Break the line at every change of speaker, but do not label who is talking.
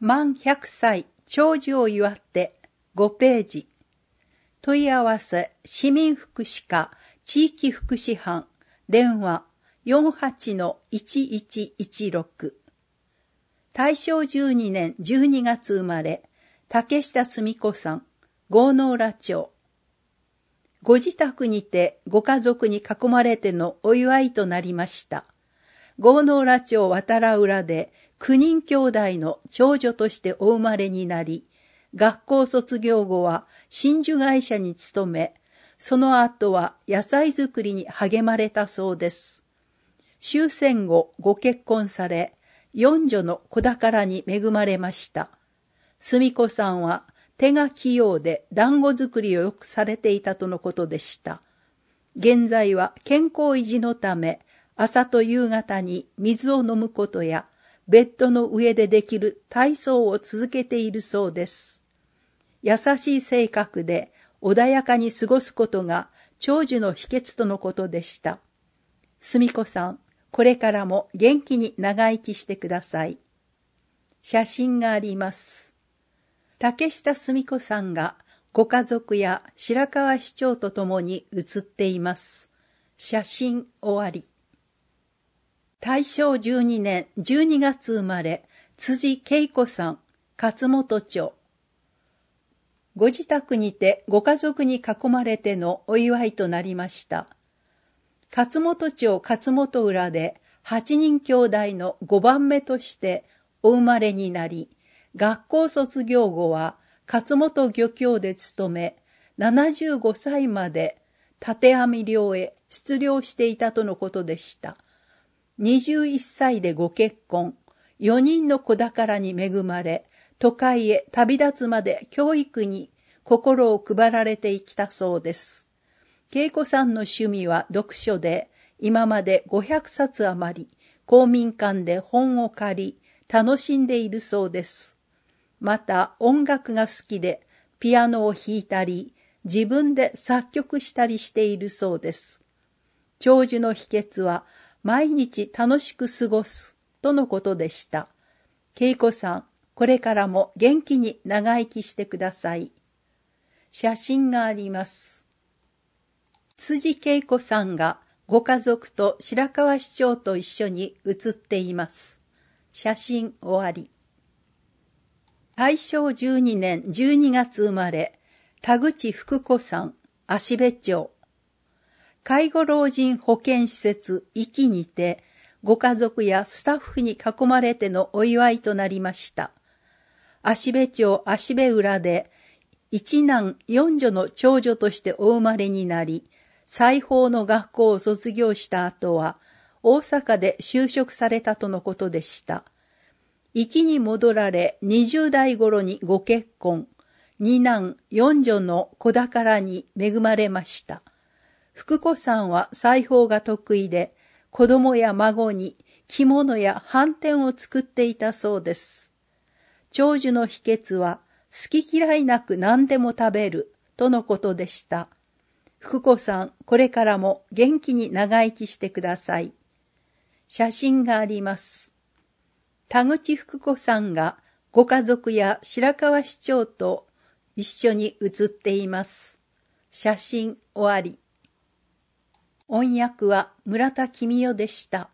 満100歳長寿を祝って5ページ。問い合わせ市民福祉課地域福祉班電話 48-1116 大正12年12月生まれ竹下澄子さん郷ノ浦町。ご自宅にてご家族に囲まれてのお祝いとなりました。郷ノ浦町渡良浦で9人兄弟の長女としてお生まれになり、学校卒業後は真珠会社に勤め、その後は野菜作りに励まれたそうです。終戦後ご結婚され、四女の子宝に恵まれました。澄子さんは手が器用で団子作りをよくされていたとのことでした。現在は健康維持のため、朝と夕方に水を飲むことや、ベッドの上でできる体操を続けているそうです。優しい性格で穏やかに過ごすことが長寿の秘訣とのことでした。澄子さん、これからも元気に長生きしてください。写真があります。竹下澄子さんがご家族や白河市長と共に写っています。写真終わり。大正12年12月生まれ、辻恵子さん、勝本町。ご自宅にてご家族に囲まれてのお祝いとなりました。勝本町勝本浦で8人兄弟の5番目としてお生まれになり、学校卒業後は勝本漁協で勤め、75歳まで縦網漁へ出漁していたとのことでした。21歳でご結婚、4人の子宝に恵まれ、都会へ旅立つまで教育に心を配られてきたそうです。恵子さんの趣味は読書で、今まで500冊余り、公民館で本を借り、楽しんでいるそうです。また音楽が好きで、ピアノを弾いたり、自分で作曲したりしているそうです。長寿の秘訣は、毎日楽しく過ごすとのことでした。恵子さん、これからも元気に長生きしてください。写真があります。辻恵子さんがご家族と白河市長と一緒に写っています。写真終わり。大正12年12月生まれ、田口福子さん、芦部町。介護老人保健施設壱岐にて、ご家族やスタッフに囲まれてのお祝いとなりました。芦部町芦部浦で、一男四女の長女としてお生まれになり、裁縫の学校を卒業した後は、大阪で就職されたとのことでした。壱岐に戻られ、20代頃にご結婚、二男四女の子宝に恵まれました。福子さんは裁縫が得意で、子供や孫に着物や斑点を作っていたそうです。長寿の秘訣は、好き嫌いなく何でも食べるとのことでした。福子さん、これからも元気に長生きしてください。写真があります。田口福子さんがご家族や白河市長と一緒に写っています。写真終わり。音訳は村田公代でした。